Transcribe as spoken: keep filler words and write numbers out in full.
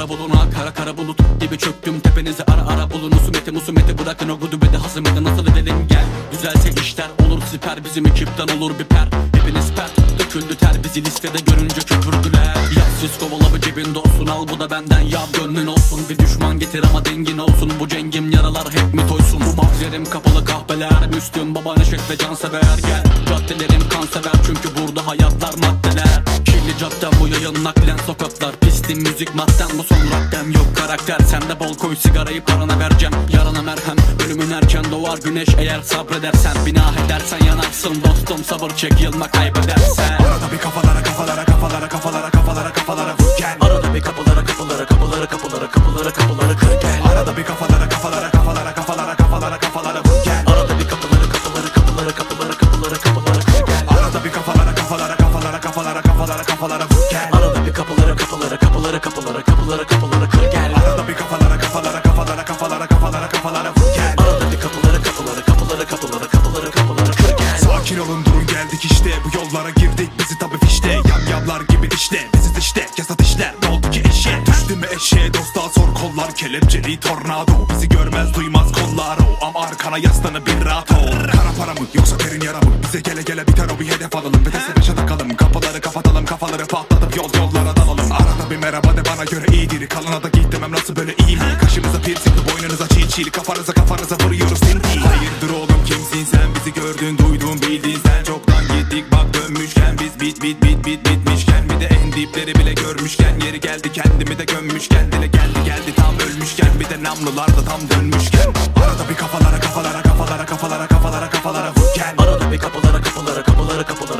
kara buluna, kara kara bulut gibi çöktüm tepenize, ara ara bulun. Usumeti musumeti bırakın o gudubeti, hazımeti nasıl edelim gel. Düzelse işler olur siper, bizim ekipten olur bir per. Hepiniz pert, döküldü ter, bizi listede görünce köpürdüler. Yatsız kovala bu cebinde olsun, al bu da benden ya gönlün olsun. Bir düşman getir ama dengin olsun, bu cengim yaralar hep mi toysun. Bu mahzerim kapalı kahveler, Müslüm Baba Neşet ve Cansever gel. Caddelerim kansever çünkü burada hayatlar maddeler. Kirli caddem bu yayın naklen sokaklar, pistim müzik madden bu son raddem. Yok karakter sende, bol koy sigarayı parana vereceğim. Yarana merhem, ölümün erken doğar güneş, eğer sabredersen. Binah edersen yanarsın dostum, sabır çek yılma kaybedersen. Arada bir kafalara kafalara kafalara kafalara kafalara kafalara vur gel. Arada bir kapılara kapılara kapılara kapılara kapılara kapılara kır gel. Arada bir kafalara kafalara kafalara kafalara kafalara kafalara vur gel. Arada bir kapılara kapılara kapılara kapılara kapılara kapılara kır gel. Arada bir kafalara kafalara kafalara kafalara kafalara kafalara vur gel. Arada bir kapılara kapılara kapılara kapılara kapılara kapılara kır gel. Arada bir kafalara kafalara kafalara kafalara kafalara kafalara vur gel. Arada bir kapılara kapılara kapılara kapılara kapılara kapılara kır gel. Sakin olun durun geldik işte, bu yollara girdik bizi tabi fişte. Yamyamlar gibi işte biziz işte, kesat işler ne oldu ki eşe. Düştü mü eşeğe dosta sor, kollar kelepçeli tornado. Bizi görmez duymaz kollar o, ama arkana yaslanı bir rahat ol. Kara para mı yoksa derin yara mı, bize gele gele biter o, bir hedef alalım. Vitese beşe takalım, kapıları kapatalım, kafaları patlatıp yol yollara dalalım. Arada bir merhaba de bana göre iyidir, kalına da git demem nasıl böyle iyi mi? Kaşımıza piercing, boynunuza çiğ çiğ, kafanıza kafanıza vuruyoruz tinti. Hayırdır oğlum kimsin sen, bizi gördün duydun bildin sen. Çoktan gittik bak dönmüşken, biz bit bit bit bit bitmişken. Bir de en dipleri bile görmüşken, yeri geldi kendimi de gömmüşken. Dile geldi geldi tam ölmüşken, bir de namlular da tam dönmüşken. Arada bir kafalara kafalara kafalara kafalara kafalara kafalara vur gel. Arada bir kapılara kapılara kapılara kapılara